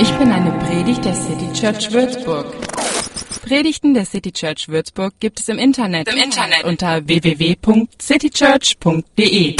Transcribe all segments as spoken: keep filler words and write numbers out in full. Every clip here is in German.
Ich bin eine Predigt der City Church Würzburg. Predigten der City Church Würzburg gibt es im Internet, Im Internet. unter w w w punkt citychurch punkt d e.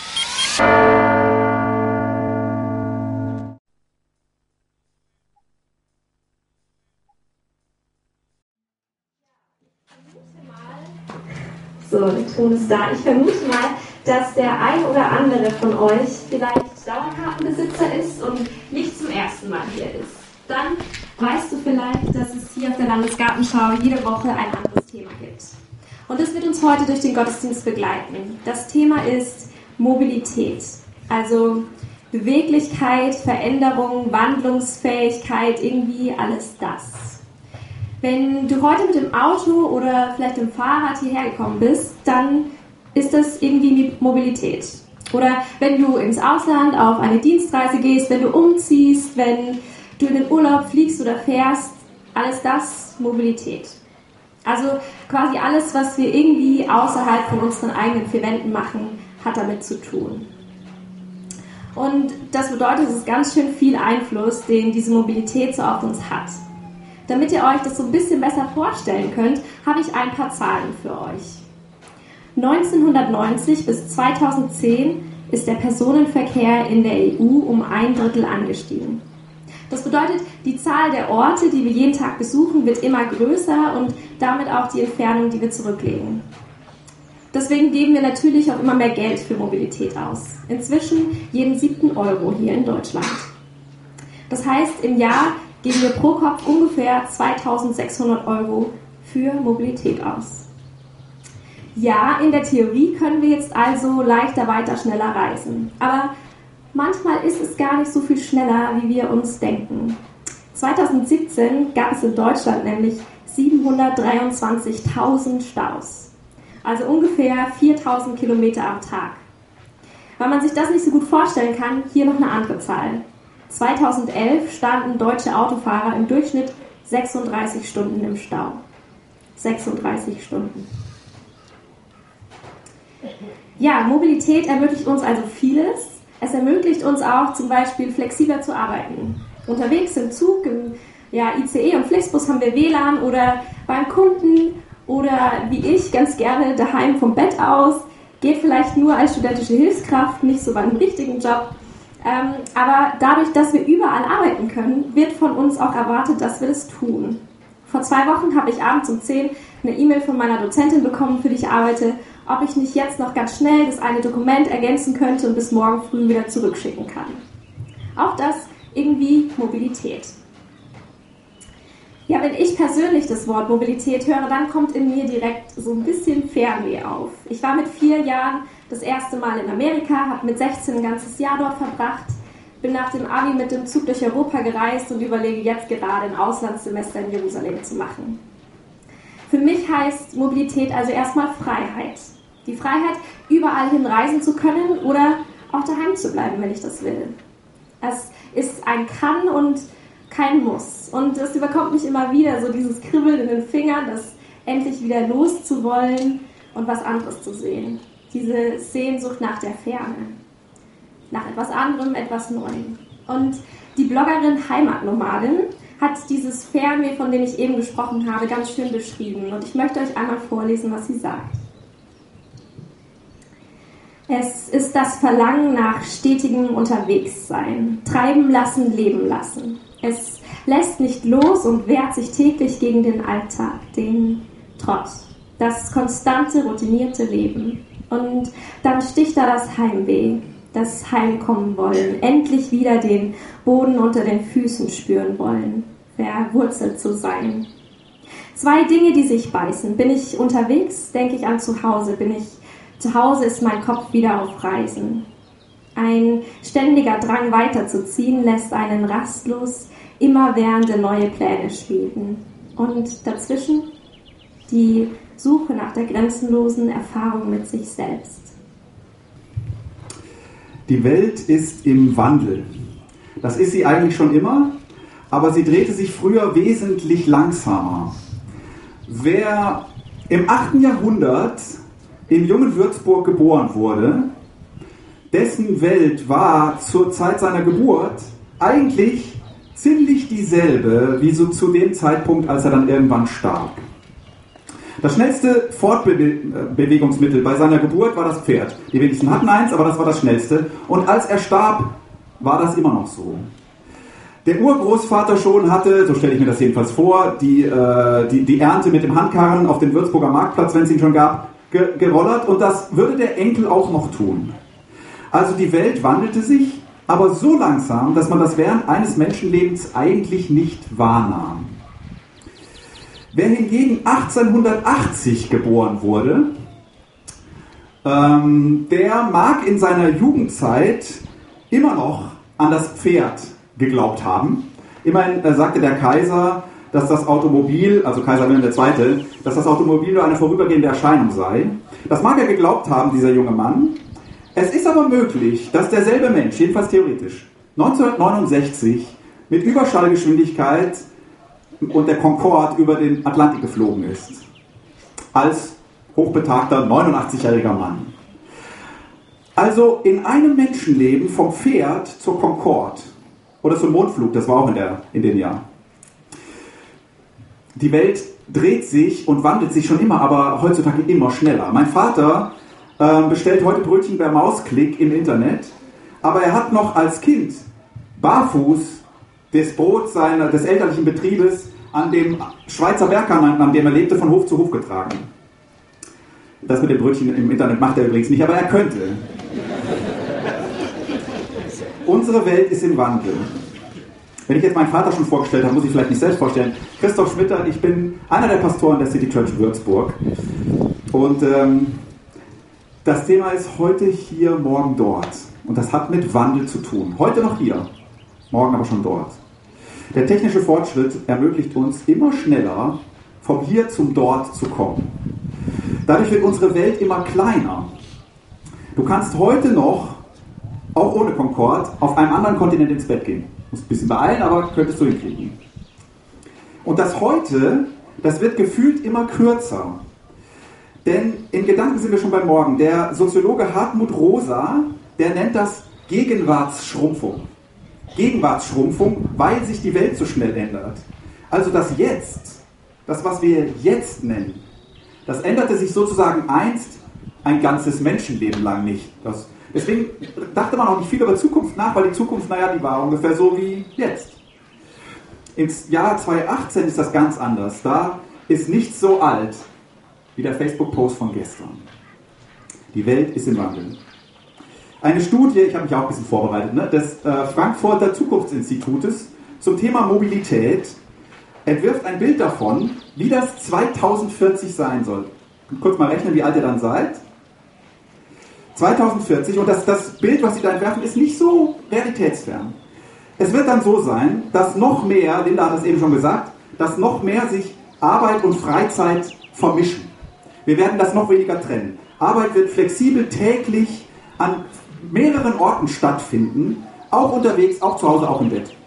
So, der Ton ist da. Ich vermute mal, dass der ein oder andere von euch vielleicht Dauerkartenbesitzer ist und nicht zum ersten Mal hier ist. Dann weißt du vielleicht, dass es hier auf der Landesgartenschau jede Woche ein anderes Thema gibt. Und das wird uns heute durch den Gottesdienst begleiten. Das Thema ist Mobilität, also Beweglichkeit, Veränderung, Wandlungsfähigkeit, irgendwie alles das. Wenn du heute mit dem Auto oder vielleicht dem Fahrrad hierher gekommen bist, dann ist das irgendwie Mobilität. Oder wenn du ins Ausland auf eine Dienstreise gehst, wenn du umziehst, wenn du in den Urlaub fliegst oder fährst, alles das Mobilität. Also quasi alles, was wir irgendwie außerhalb von unseren eigenen vier Wänden machen, hat damit zu tun. Und das bedeutet, es ist ganz schön viel Einfluss, den diese Mobilität so auf uns hat. Damit ihr euch das so ein bisschen besser vorstellen könnt, habe ich ein paar Zahlen für euch. neunzehnhundertneunzig bis zweitausendzehn ist der Personenverkehr in der E U um ein Drittel angestiegen. Das bedeutet, die Zahl der Orte, die wir jeden Tag besuchen, wird immer größer und damit auch die Entfernung, die wir zurücklegen. Deswegen geben wir natürlich auch immer mehr Geld für Mobilität aus. Inzwischen jeden siebten Euro hier in Deutschland. Das heißt, im Jahr geben wir pro Kopf ungefähr zweitausendsechshundert Euro für Mobilität aus. Ja, in der Theorie können wir jetzt also leichter, weiter, schneller reisen. Aber manchmal ist es gar nicht so viel schneller, wie wir uns denken. zweitausendsiebzehn gab es in Deutschland nämlich siebenhundertdreiundzwanzigtausend Staus. Also ungefähr viertausend Kilometer am Tag. Weil man sich das nicht so gut vorstellen kann, hier noch eine andere Zahl. zweitausendelf standen deutsche Autofahrer im Durchschnitt sechsunddreißig Stunden im Stau. sechsunddreißig Stunden. Ja, Mobilität ermöglicht uns also vieles. Es ermöglicht uns auch zum Beispiel flexibler zu arbeiten. Unterwegs im Zug, im ja, I C E und Flixbus haben wir W L A N oder beim Kunden oder wie ich ganz gerne daheim vom Bett aus. Geht vielleicht nur als studentische Hilfskraft, nicht so beim richtigen Job. Ähm, aber dadurch, dass wir überall arbeiten können, wird von uns auch erwartet, dass wir das tun. Vor zwei Wochen habe ich abends um zehn eine E-Mail von meiner Dozentin bekommen, für die ich arbeite, ob ich nicht jetzt noch ganz schnell das eine Dokument ergänzen könnte und bis morgen früh wieder zurückschicken kann. Auch das irgendwie Mobilität. Ja, wenn ich persönlich das Wort Mobilität höre, dann kommt in mir direkt so ein bisschen Fernweh auf. Ich war mit vier Jahren das erste Mal in Amerika, habe mit sechzehn ein ganzes Jahr dort verbracht, bin nach dem Abi mit dem Zug durch Europa gereist und überlege jetzt gerade ein Auslandssemester in Jerusalem zu machen. Für mich heißt Mobilität also erstmal Freiheit. Die Freiheit, überall hin reisen zu können oder auch daheim zu bleiben, wenn ich das will. Es ist ein Kann und kein Muss. Und es überkommt mich immer wieder, so dieses Kribbeln in den Fingern, das endlich wieder loszuwollen und was anderes zu sehen. Diese Sehnsucht nach der Ferne. Nach etwas anderem, etwas Neuem. Und die Bloggerin Heimatnomadin hat dieses Fernweh, von dem ich eben gesprochen habe, ganz schön beschrieben. Und ich möchte euch einmal vorlesen, was sie sagt. Es ist das Verlangen nach stetigem Unterwegssein, treiben lassen, leben lassen. Es lässt nicht los und wehrt sich täglich gegen den Alltag, den Trott, das konstante, routinierte Leben. Und dann sticht da das Heimweh, das Heimkommen wollen, endlich wieder den Boden unter den Füßen spüren wollen, verwurzelt zu sein. Zwei Dinge, die sich beißen. Bin ich unterwegs, denke ich an zu Hause, bin ich zu Hause ist mein Kopf wieder auf Reisen. Ein ständiger Drang weiterzuziehen lässt einen rastlos immerwährende neue Pläne schmieden. Und dazwischen die Suche nach der grenzenlosen Erfahrung mit sich selbst. Die Welt ist im Wandel. Das ist sie eigentlich schon immer, aber sie drehte sich früher wesentlich langsamer. Wer im achten Jahrhundert im jungen Würzburg geboren wurde, dessen Welt war zur Zeit seiner Geburt eigentlich ziemlich dieselbe wie so zu dem Zeitpunkt, als er dann irgendwann starb. Das schnellste Fortbewegungsmittel bei seiner Geburt war das Pferd. Die wenigsten hatten eins, aber das war das schnellste. Und als er starb, war das immer noch so. Der Urgroßvater schon hatte, so stelle ich mir das jedenfalls vor, die, äh, die, die Ernte mit dem Handkarren auf den Würzburger Marktplatz, wenn es ihn schon gab, ge- gerollert. Und das würde der Enkel auch noch tun. Also die Welt wandelte sich, aber so langsam, dass man das während eines Menschenlebens eigentlich nicht wahrnahm. Wer hingegen achtzehnhundertachtzig geboren wurde, ähm, der mag in seiner Jugendzeit immer noch an das Pferd geglaubt haben. Immerhin äh, sagte der Kaiser, dass das Automobil, also Kaiser Wilhelm der Zweite., dass das Automobil nur eine vorübergehende Erscheinung sei. Das mag er geglaubt haben, dieser junge Mann. Es ist aber möglich, dass derselbe Mensch, jedenfalls theoretisch, neunzehnhundertneunundsechzig mit Überschallgeschwindigkeit und der Concorde über den Atlantik geflogen ist. Als hochbetagter neunundachtzigjähriger Mann. Also in einem Menschenleben vom Pferd zur Concorde oder zum Mondflug, das war auch in, der, in dem Jahr. Die Welt dreht sich und wandelt sich schon immer, aber heutzutage immer schneller. Mein Vater äh, bestellt heute Brötchen per Mausklick im Internet, aber er hat noch als Kind barfuß das Brot seiner, des elterlichen Betriebes an dem Schweizer Berghang, an dem er lebte, von Hof zu Hof getragen. Das mit dem Brötchen im Internet macht er übrigens nicht, aber er könnte. Unsere Welt ist im Wandel. Wenn ich jetzt meinen Vater schon vorgestellt habe, muss ich vielleicht nicht selbst vorstellen. Christoph Schmitter, ich bin einer der Pastoren der City Church Würzburg. Und ähm, das Thema ist heute hier, morgen dort. Und das hat mit Wandel zu tun. Heute noch hier, morgen aber schon dort. Der technische Fortschritt ermöglicht uns immer schneller, vom Hier zum Dort zu kommen. Dadurch wird unsere Welt immer kleiner. Du kannst heute noch, auch ohne Concorde, auf einem anderen Kontinent ins Bett gehen. Muss ein bisschen beeilen, aber könntest du hinkriegen. Und das Heute, das wird gefühlt immer kürzer. Denn in Gedanken sind wir schon beim Morgen. Der Soziologe Hartmut Rosa, der nennt das Gegenwartsschrumpfung. Gegenwartsschrumpfung, weil sich die Welt so schnell ändert. Also das Jetzt, das was wir jetzt nennen, das änderte sich sozusagen einst ein ganzes Menschenleben lang nicht. Das, deswegen dachte man auch nicht viel über Zukunft nach, weil die Zukunft, naja, die war ungefähr so wie jetzt. Im Jahr zweitausendachtzehn ist das ganz anders. Da ist nichts so alt wie der Facebook-Post von gestern. Die Welt ist im Wandel. Eine Studie, ich habe mich auch ein bisschen vorbereitet, ne, des äh, Frankfurter Zukunftsinstitutes zum Thema Mobilität entwirft ein Bild davon, wie das zweitausendvierzig sein soll. Kurz mal rechnen, wie alt ihr dann seid. zweitausendvierzig, und das, das Bild, was sie da entwerfen, ist nicht so realitätsfern. Es wird dann so sein, dass noch mehr, Linda hat es eben schon gesagt, dass noch mehr sich Arbeit und Freizeit vermischen. Wir werden das noch weniger trennen. Arbeit wird flexibel täglich an mehreren Orten stattfinden, auch unterwegs, auch zu Hause, auch im Bett.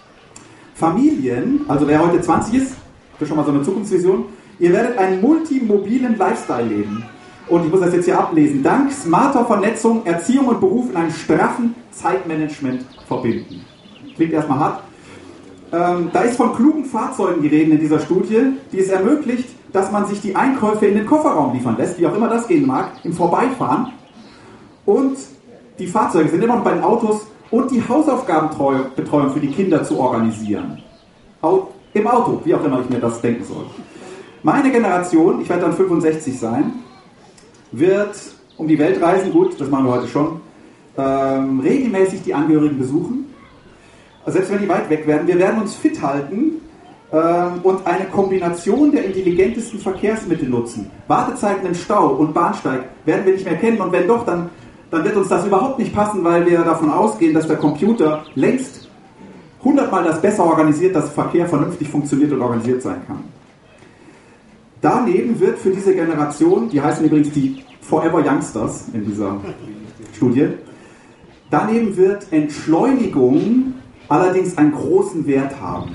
Familien, also wer heute zwanzig ist, das ist schon mal so eine Zukunftsvision, ihr werdet einen multimobilen Lifestyle leben. Und ich muss das jetzt hier ablesen. Dank smarter Vernetzung, Erziehung und Beruf in einem straffen Zeitmanagement verbinden. Klingt erstmal hart. Ähm, da ist von klugen Fahrzeugen die Rede in dieser Studie, die es ermöglicht, dass man sich die Einkäufe in den Kofferraum liefern lässt, wie auch immer das gehen mag, im Vorbeifahren. Und die Fahrzeuge sind immer noch bei den Autos und die Hausaufgabenbetreuung für die Kinder zu organisieren. Im Auto, wie auch immer ich mir das denken soll. Meine Generation, ich werde dann fünfundsechzig sein, wird um die Welt reisen, gut, das machen wir heute schon, ähm, regelmäßig die Angehörigen besuchen. Also selbst wenn die weit weg werden, wir werden uns fit halten ähm, und eine Kombination der intelligentesten Verkehrsmittel nutzen. Wartezeiten im Stau und Bahnsteig werden wir nicht mehr kennen, und wenn doch, dann, dann wird uns das überhaupt nicht passen, weil wir davon ausgehen, dass der Computer längst hundertmal das besser organisiert, dass Verkehr vernünftig funktioniert und organisiert sein kann. Daneben wird für diese Generation, die heißen übrigens die Forever Youngsters in dieser Studie, daneben wird Entschleunigung allerdings einen großen Wert haben.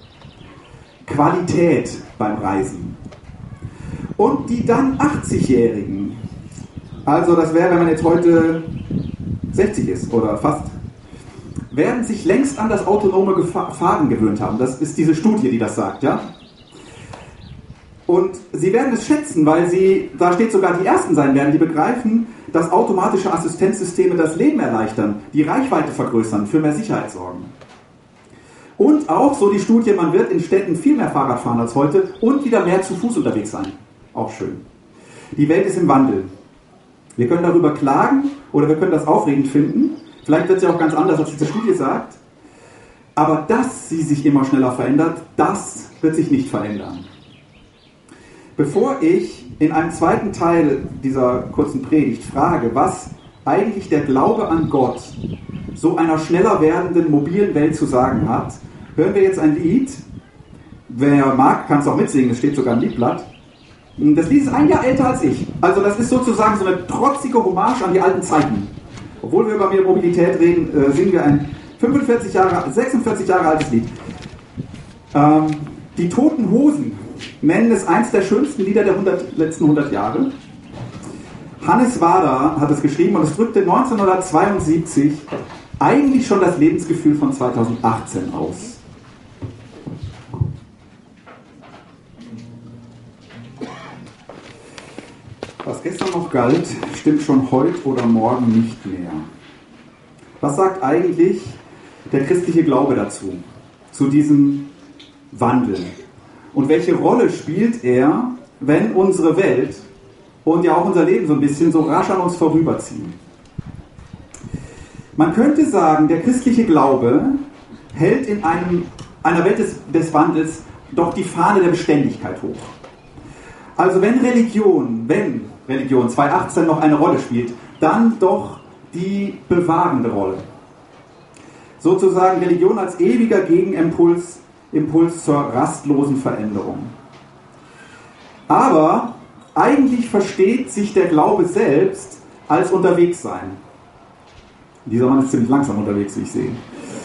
Qualität beim Reisen. Und die dann achtzigjährigen, also das wäre, wenn man jetzt heute sechzig ist oder fast, werden sich längst an das autonome Fahren gewöhnt haben. Das ist diese Studie, die das sagt, ja. Und sie werden es schätzen, weil sie, da steht sogar, die Ersten sein werden, die begreifen, dass automatische Assistenzsysteme das Leben erleichtern, die Reichweite vergrößern, für mehr Sicherheit sorgen. Und auch, so die Studie, man wird in Städten viel mehr Fahrrad fahren als heute und wieder mehr zu Fuß unterwegs sein. Auch schön. Die Welt ist im Wandel. Wir können darüber klagen oder wir können das aufregend finden. Vielleicht wird es ja auch ganz anders, als diese Studie sagt. Aber dass sie sich immer schneller verändert, das wird sich nicht verändern. Bevor ich in einem zweiten Teil dieser kurzen Predigt frage, was eigentlich der Glaube an Gott so einer schneller werdenden mobilen Welt zu sagen hat, hören wir jetzt ein Lied. Wer mag, kann es auch mitsingen, es steht sogar im Liedblatt. Das Lied ist ein Jahr älter als ich. Also das ist sozusagen so eine trotzige Hommage an die alten Zeiten. Obwohl wir über Mobilität reden, äh, singen wir ein fünfundvierzig Jahre, sechsundvierzig Jahre altes Lied. Ähm, die Toten Hosen nennen es eins der schönsten Lieder der hundert, letzten hundert Jahre. Hannes Wader hat es geschrieben und es drückte neunzehnhundertzweiundsiebzig eigentlich schon das Lebensgefühl von zweitausendachtzehn aus. Was gestern noch galt, stimmt schon heute oder morgen nicht mehr. Was sagt eigentlich der christliche Glaube dazu, zu diesem Wandel? Und welche Rolle spielt er, wenn unsere Welt und ja auch unser Leben so ein bisschen so rasch an uns vorüberziehen? Man könnte sagen, der christliche Glaube hält in einem, einer Welt des, des Wandels doch die Fahne der Beständigkeit hoch. Also wenn Religion, wenn Religion zweitausendachtzehn noch eine Rolle spielt, dann doch die bewahrende Rolle. Sozusagen Religion als ewiger Gegenimpuls Impuls zur rastlosen Veränderung. Aber eigentlich versteht sich der Glaube selbst als Unterwegssein. Dieser Mann ist ziemlich langsam unterwegs, wie ich sehe.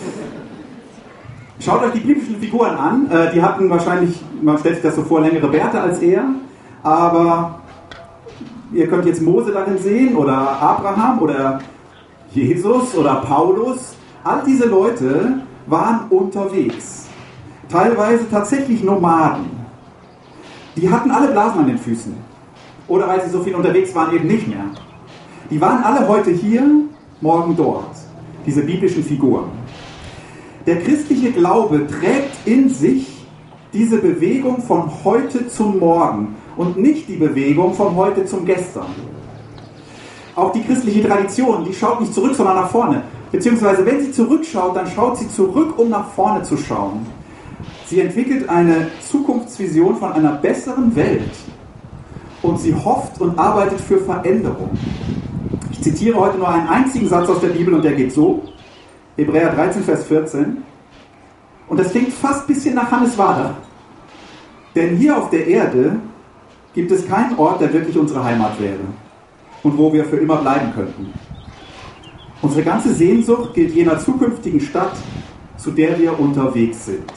Schaut euch die biblischen Figuren an. Die hatten wahrscheinlich, man stellt sich das so vor, längere Bärte als er. Aber ihr könnt jetzt Mose darin sehen oder Abraham oder Jesus oder Paulus. All diese Leute waren unterwegs. Teilweise tatsächlich Nomaden. Die hatten alle Blasen an den Füßen. Oder weil sie so viel unterwegs waren, eben nicht mehr. Die waren alle heute hier, morgen dort. Diese biblischen Figuren. Der christliche Glaube trägt in sich diese Bewegung von heute zum Morgen und nicht die Bewegung von heute zum Gestern. Auch die christliche Tradition, die schaut nicht zurück, sondern nach vorne. Beziehungsweise, wenn sie zurückschaut, dann schaut sie zurück, um nach vorne zu schauen. Sie entwickelt eine Zukunftsvision von einer besseren Welt und sie hofft und arbeitet für Veränderung. Ich zitiere heute nur einen einzigen Satz aus der Bibel und der geht so, Hebräer dreizehn, Vers vierzehn. Und das klingt fast ein bisschen nach Hannes Wader. Denn hier auf der Erde gibt es keinen Ort, der wirklich unsere Heimat wäre und wo wir für immer bleiben könnten. Unsere ganze Sehnsucht gilt jener zukünftigen Stadt, zu der wir unterwegs sind.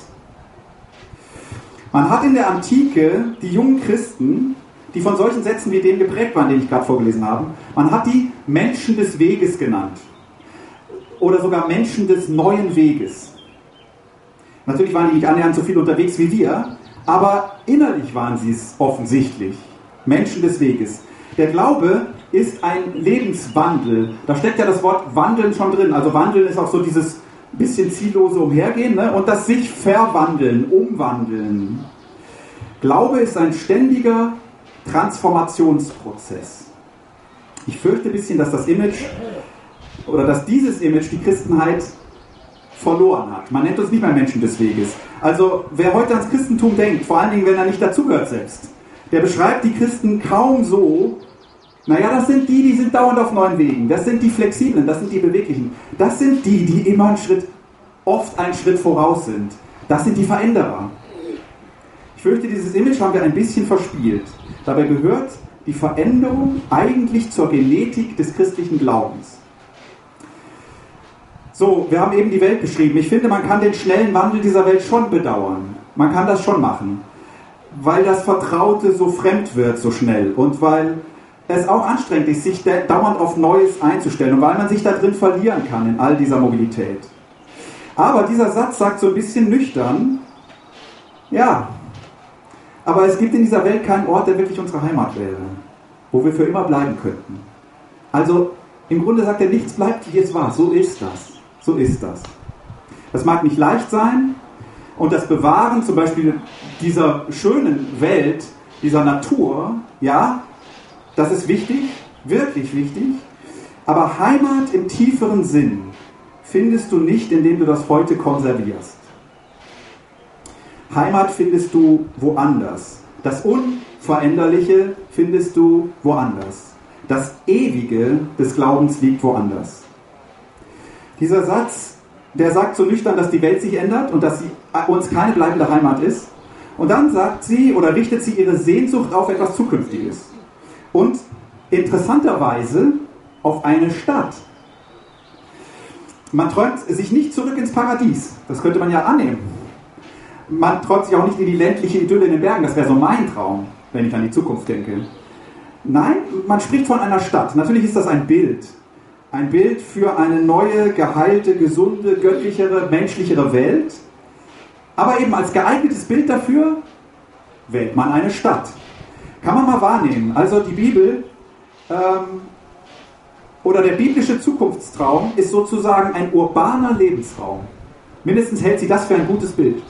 Man hat in der Antike die jungen Christen, die von solchen Sätzen wie denen geprägt waren, den ich gerade vorgelesen habe, man hat die Menschen des Weges genannt. Oder sogar Menschen des neuen Weges. Natürlich waren die nicht annähernd so viel unterwegs wie wir, aber innerlich waren sie es offensichtlich. Menschen des Weges. Der Glaube ist ein Lebenswandel. Da steckt ja das Wort Wandeln schon drin. Also Wandeln ist auch so dieses bisschen ziellose Umhergehen, ne? Und das sich verwandeln, umwandeln. Glaube ist ein ständiger Transformationsprozess. Ich fürchte ein bisschen, dass das Image oder dass dieses Image die Christenheit verloren hat. Man nennt uns nicht mehr Menschen des Weges. Also wer heute ans Christentum denkt, vor allen Dingen, wenn er nicht dazugehört selbst, der beschreibt die Christen kaum so, naja, das sind die, die sind dauernd auf neuen Wegen. Das sind die Flexiblen, das sind die Beweglichen. Das sind die, die immer einen Schritt, oft einen Schritt voraus sind. Das sind die Veränderer. Ich fürchte, dieses Image haben wir ein bisschen verspielt. Dabei gehört die Veränderung eigentlich zur Genetik des christlichen Glaubens. So, wir haben eben die Welt beschrieben. Ich finde, man kann den schnellen Wandel dieser Welt schon bedauern. Man kann das schon machen. Weil das Vertraute so fremd wird, so schnell. Und weil es auch anstrengend ist, sich dauernd auf Neues einzustellen und weil man sich da drin verlieren kann in all dieser Mobilität. Aber dieser Satz sagt so ein bisschen nüchtern, ja, aber es gibt in dieser Welt keinen Ort, der wirklich unsere Heimat wäre, wo wir für immer bleiben könnten. Also im Grunde sagt er, nichts bleibt, wie es war. So ist das. So ist das. Das mag nicht leicht sein und das Bewahren zum Beispiel dieser schönen Welt, dieser Natur, ja, das ist wichtig, wirklich wichtig, aber Heimat im tieferen Sinn findest du nicht, indem du das heute konservierst. Heimat findest du woanders. Das Unveränderliche findest du woanders. Das Ewige des Glaubens liegt woanders. Dieser Satz, der sagt so nüchtern, dass die Welt sich ändert und dass sie uns keine bleibende Heimat ist. Und dann sagt sie oder richtet sie ihre Sehnsucht auf etwas Zukünftiges. Und interessanterweise auf eine Stadt. Man träumt sich nicht zurück ins Paradies. Das könnte man ja annehmen. Man träumt sich auch nicht in die ländliche Idylle in den Bergen. Das wäre so mein Traum, wenn ich an die Zukunft denke. Nein, man spricht von einer Stadt. Natürlich ist das ein Bild. Ein Bild für eine neue, geheilte, gesunde, göttlichere, menschlichere Welt. Aber eben als geeignetes Bild dafür wählt man eine Stadt. Kann man mal wahrnehmen. Also die Bibel ähm, oder der biblische Zukunftstraum ist sozusagen ein urbaner Lebensraum. Mindestens hält sie das für ein gutes Bild.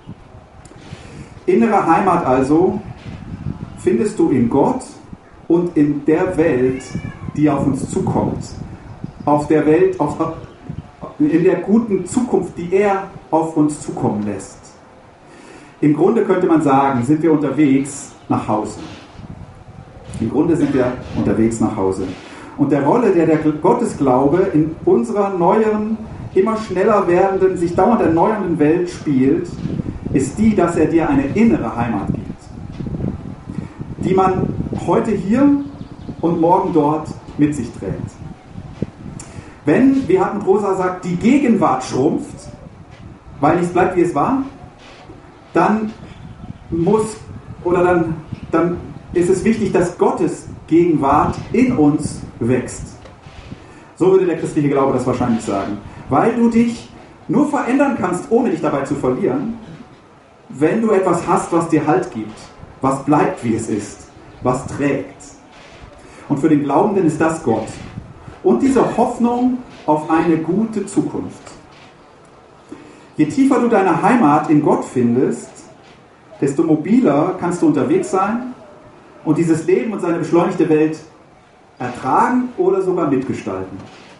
Innere Heimat also findest du in Gott und in der Welt, die auf uns zukommt. Auf der Welt, auf, in der guten Zukunft, die er auf uns zukommen lässt. Im Grunde könnte man sagen, sind wir unterwegs nach Hause. Im Grunde sind wir unterwegs nach Hause. Und der Rolle, der der Gottesglaube in unserer neuen, immer schneller werdenden, sich dauernd erneuernden Welt spielt, ist die, dass er dir eine innere Heimat gibt, die man heute hier und morgen dort mit sich trägt. Wenn, wie Hartmut Rosa sagt, die Gegenwart schrumpft, weil nichts bleibt, wie es war, dann muss oder dann, dann ist es wichtig, dass Gottes Gegenwart in uns wächst. So würde der christliche Glaube das wahrscheinlich sagen. Weil du dich nur verändern kannst, ohne dich dabei zu verlieren, wenn du etwas hast, was dir Halt gibt, was bleibt, wie es ist, was trägt. Und für den Glaubenden ist das Gott. Und diese Hoffnung auf eine gute Zukunft. Je tiefer du deine Heimat in Gott findest, desto mobiler kannst du unterwegs sein und dieses Leben und seine beschleunigte Welt ertragen oder sogar mitgestalten.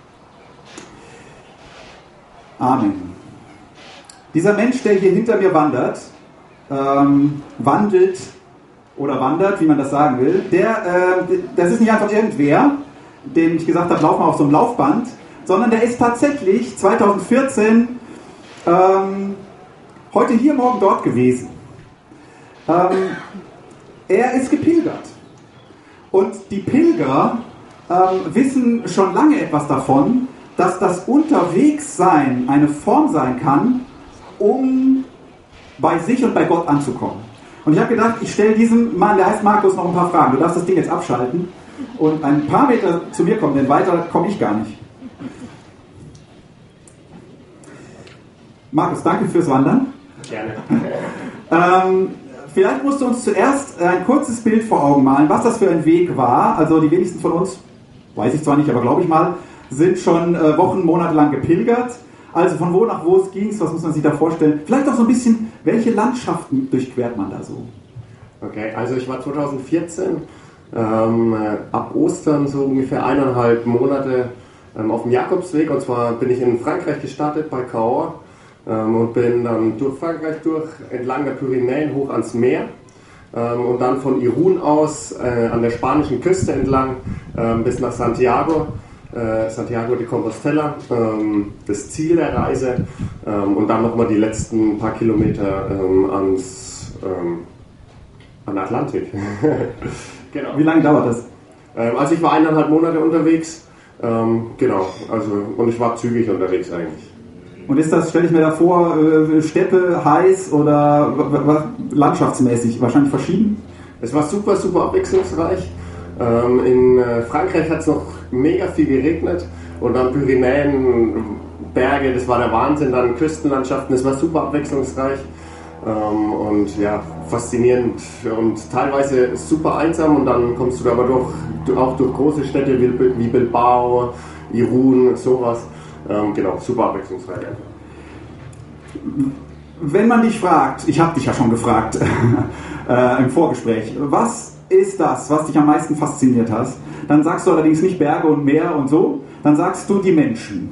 Amen. Dieser Mensch, der hier hinter mir wandert, ähm, wandelt oder wandert, wie man das sagen will, der, äh, das ist nicht einfach irgendwer, dem ich gesagt habe, lauf mal auf so einem Laufband, sondern der ist tatsächlich zwanzig vierzehn ähm, heute hier, morgen dort gewesen. Ähm, er ist gepilgert. Und die Pilger ähm, wissen schon lange etwas davon, dass das Unterwegssein eine Form sein kann, um bei sich und bei Gott anzukommen. Und ich habe gedacht, ich stelle diesem Mann, der heißt Markus, noch ein paar Fragen. Du darfst das Ding jetzt abschalten und ein paar Meter zu mir kommen, denn weiter komme ich gar nicht. Markus, danke fürs Wandern. Gerne. ähm, vielleicht musst du uns zuerst ein kurzes Bild vor Augen malen, was das für ein Weg war. Also die wenigsten von uns, weiß ich zwar nicht, aber glaube ich mal, sind schon äh, Wochen, Monate lang gepilgert. Also von wo nach wo es ging, was muss man sich da vorstellen? Vielleicht auch so ein bisschen, welche Landschaften durchquert man da so? Okay, also ich war zwanzig vierzehn ähm, ab Ostern so ungefähr eineinhalb Monate ähm, auf dem Jakobsweg. Und zwar bin ich in Frankreich gestartet bei Cahors ähm, und bin dann durch Frankreich durch, entlang der Pyrenäen hoch ans Meer. Ähm, und dann von Irun aus äh, an der spanischen Küste entlang ähm, bis nach Santiago. Santiago de Compostela, ähm, das Ziel der Reise ähm, und dann nochmal die letzten paar Kilometer ähm, ans ähm, an den Atlantik. Genau. Wie lange dauert das? Ähm, also ich war eineinhalb Monate unterwegs, ähm, genau, also und ich war zügig unterwegs eigentlich. Und ist das, stelle ich mir da vor, äh, Steppe, heiß oder w- w- landschaftsmäßig wahrscheinlich verschieden? Es war super, super abwechslungsreich. In Frankreich hat es noch mega viel geregnet und dann Pyrenäen Berge, das war der Wahnsinn, dann Küstenlandschaften, das war super abwechslungsreich ähm, und ja, faszinierend und teilweise super einsam und dann kommst du aber durch, auch durch große Städte wie, wie Bilbao, Irun, sowas, ähm, genau, super abwechslungsreich. Wenn man dich fragt, ich habe dich ja schon gefragt äh, im Vorgespräch, was ist das, was dich am meisten fasziniert hat, dann sagst du allerdings nicht Berge und Meer und so, dann sagst du die Menschen.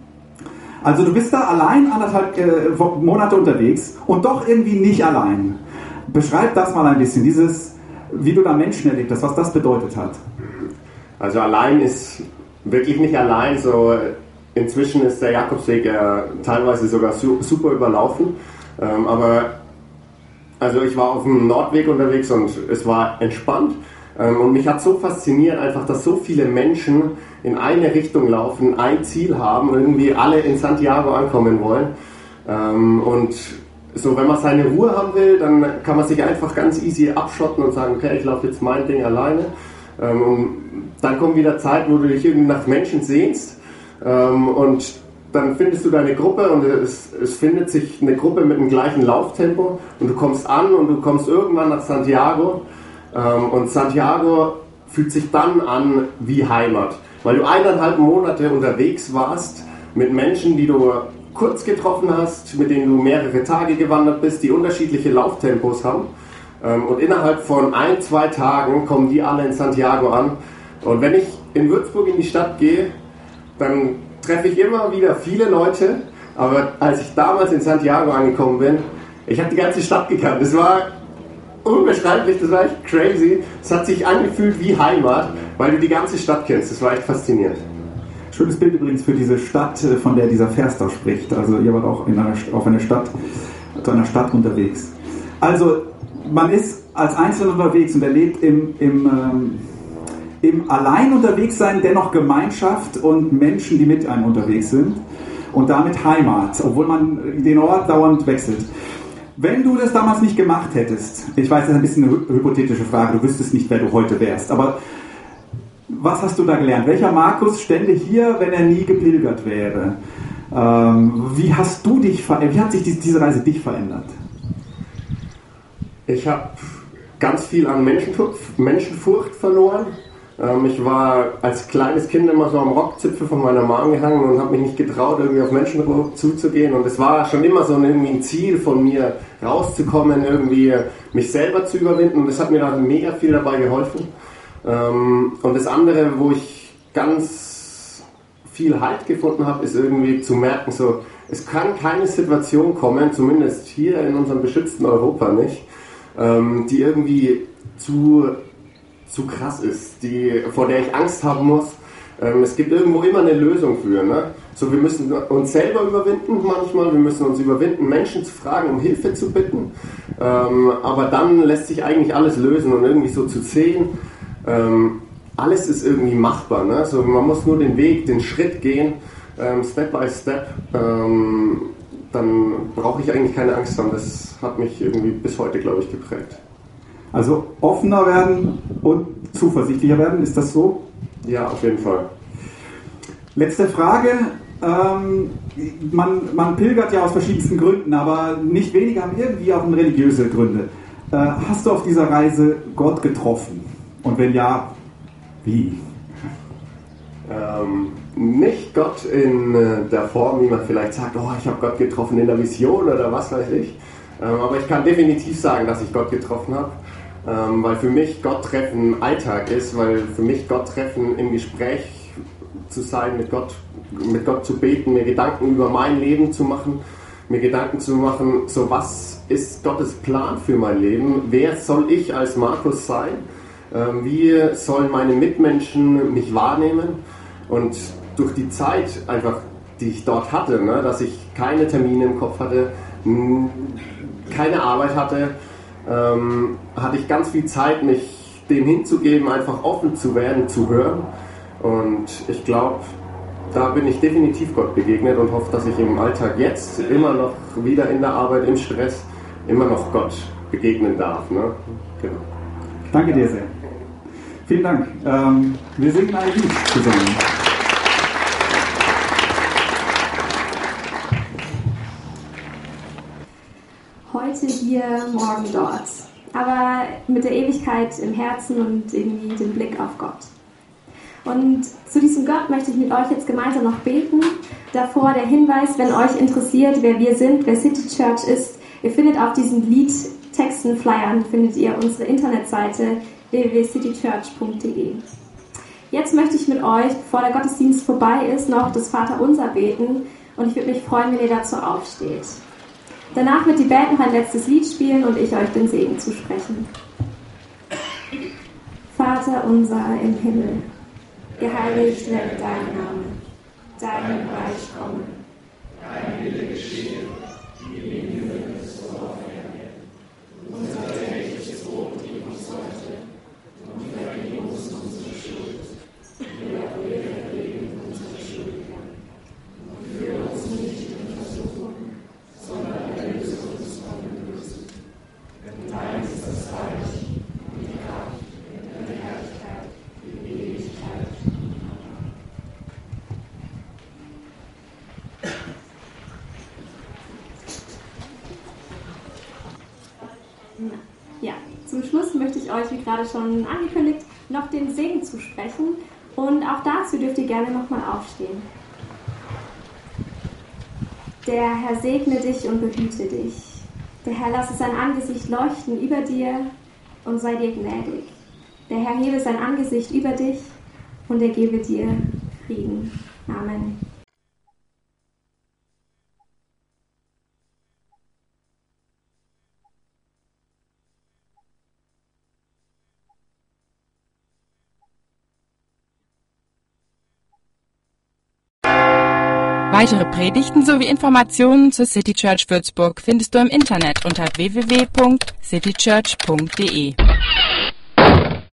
Also du bist da allein anderthalb äh, Monate unterwegs und doch irgendwie nicht allein. Beschreib das mal ein bisschen, dieses, wie du da Menschen erlebt hast, was das bedeutet hat. Also allein ist wirklich nicht allein, so inzwischen ist der Jakobsweg ja teilweise sogar su- super überlaufen, ähm, aber also ich war auf dem Nordweg unterwegs und es war entspannt ähm, und mich hat so fasziniert einfach, dass so viele Menschen in eine Richtung laufen, ein Ziel haben, irgendwie alle in Santiago ankommen wollen ähm, und so, wenn man seine Ruhe haben will, dann kann man sich einfach ganz easy abschotten und sagen, okay, ich laufe jetzt mein Ding alleine ähm, und dann kommt wieder Zeit, wo du dich irgendwie nach Menschen sehnst ähm, und dann findest du deine Gruppe und es, es findet sich eine Gruppe mit dem gleichen Lauftempo und du kommst an und du kommst irgendwann nach Santiago ähm, und Santiago fühlt sich dann an wie Heimat, weil du eineinhalb Monate unterwegs warst mit Menschen, die du kurz getroffen hast, mit denen du mehrere Tage gewandert bist, die unterschiedliche Lauftempos haben ähm, und innerhalb von ein, zwei Tagen kommen die alle in Santiago an und wenn ich in Würzburg in die Stadt gehe, dann treffe ich immer wieder viele Leute, aber als ich damals in Santiago angekommen bin, ich habe die ganze Stadt gekannt. Das war unbeschreiblich, das war echt crazy. Es hat sich angefühlt wie Heimat, weil du die ganze Stadt kennst. Das war echt faszinierend. Schönes Bild übrigens für diese Stadt, von der dieser Vers da spricht. Also ihr wart auch in einer, auf einer Stadt, zu einer Stadt unterwegs. Also man ist als Einzelner unterwegs und erlebt im, im ähm, im Allein unterwegs sein, dennoch Gemeinschaft und Menschen, die mit einem unterwegs sind und damit Heimat, obwohl man den Ort dauernd wechselt. Wenn du das damals nicht gemacht hättest, ich weiß, das ist ein bisschen eine hypothetische Frage, du wüsstest nicht, wer du heute wärst, aber was hast du da gelernt? Welcher Markus stände hier, wenn er nie gepilgert wäre? Ähm, wie hast du dich verändert? Wie hat sich diese Reise dich verändert? Ich habe ganz viel an Menschenfurcht, Menschenfurcht verloren. Ich war als kleines Kind immer so am Rockzipfel von meiner Mom gehangen und habe mich nicht getraut, irgendwie auf Menschen zuzugehen. Und es war schon immer so ein, irgendwie ein Ziel von mir, rauszukommen, irgendwie mich selber zu überwinden. Und das hat mir da mega viel dabei geholfen. Und das andere, wo ich ganz viel Halt gefunden habe, ist irgendwie zu merken, so, es kann keine Situation kommen, zumindest hier in unserem beschützten Europa nicht, die irgendwie zu... zu krass ist, die, vor der ich Angst haben muss. Ähm, es gibt irgendwo immer eine Lösung für. Ne? So, wir müssen uns selber überwinden manchmal, wir müssen uns überwinden, Menschen zu fragen, um Hilfe zu bitten. Ähm, aber dann lässt sich eigentlich alles lösen und irgendwie so zu sehen, ähm, alles ist irgendwie machbar. Ne? So, man muss nur den Weg, den Schritt gehen, ähm, Step by Step. Ähm, dann brauche ich eigentlich keine Angst haben. Das hat mich irgendwie bis heute, glaube ich, geprägt. Also offener werden und zuversichtlicher werden, ist das so? Ja, auf jeden Fall. Letzte Frage. Ähm, man, man pilgert ja aus verschiedensten Gründen, aber nicht wenige haben irgendwie auch religiöse Gründe. Äh, hast du auf dieser Reise Gott getroffen? Und wenn ja, wie? Ähm, nicht Gott in äh, der Form, wie man vielleicht sagt, oh, ich habe Gott getroffen in der Vision oder was weiß ich. Ähm, aber ich kann definitiv sagen, dass ich Gott getroffen habe. Ähm, weil für mich Gott treffen Alltag ist, weil für mich Gott treffen im Gespräch zu sein, mit Gott, mit Gott zu beten, mir Gedanken über mein Leben zu machen, mir Gedanken zu machen, so was ist Gottes Plan für mein Leben, wer soll ich als Markus sein, ähm, wie sollen meine Mitmenschen mich wahrnehmen und durch die Zeit einfach, die ich dort hatte, ne, dass ich keine Termine im Kopf hatte, mh, keine Arbeit hatte, Ähm, hatte ich ganz viel Zeit, mich dem hinzugeben, einfach offen zu werden, zu hören. Und ich glaube, da bin ich definitiv Gott begegnet und hoffe, dass ich im Alltag jetzt immer noch wieder in der Arbeit, im Stress, immer noch Gott begegnen darf. Ne? Genau. Danke dir sehr. Vielen Dank. Ähm, wir singen ein Lied zusammen. heute hier, morgen dort. Aber mit der Ewigkeit im Herzen und irgendwie den Blick auf Gott. Und zu diesem Gott möchte ich mit euch jetzt gemeinsam noch beten. Davor der Hinweis, wenn euch interessiert, wer wir sind, wer City Church ist, ihr findet auf diesen Liedtexten, Flyern, findet ihr unsere Internetseite w w w punkt city church punkt d e. Jetzt möchte ich mit euch, bevor der Gottesdienst vorbei ist, noch das Vaterunser beten und ich würde mich freuen, wenn ihr dazu aufsteht. Danach wird die Band noch ein letztes Lied spielen und ich euch den Segen zusprechen. Vater unser im Himmel, geheiligt werde dein Name, dein Reich komme, dein Wille geschehe, wie im Himmel so auf Erden. Unser tägliches Brot gib uns heute und vergib uns unsere Schuld, wie auch wir vergeben unsere Schuldigern. Und führe uns nicht in Versuchung, sondern erlöse uns von dem Bösen. Denn dein ist das Reich und die Kraft und die Herrlichkeit in Ewigkeit. Ja, zum Schluss möchte ich euch, wie gerade schon angekündigt, noch den Segen zusprechen und auch dazu dürft ihr gerne nochmal aufstehen. Der Herr segne dich und behüte dich. Der Herr lasse sein Angesicht leuchten über dir und sei dir gnädig. Der Herr hebe sein Angesicht über dich und er gebe dir Frieden. Amen. Weitere Predigten sowie Informationen zur City Church Würzburg findest du im Internet unter w w w punkt city church punkt d e.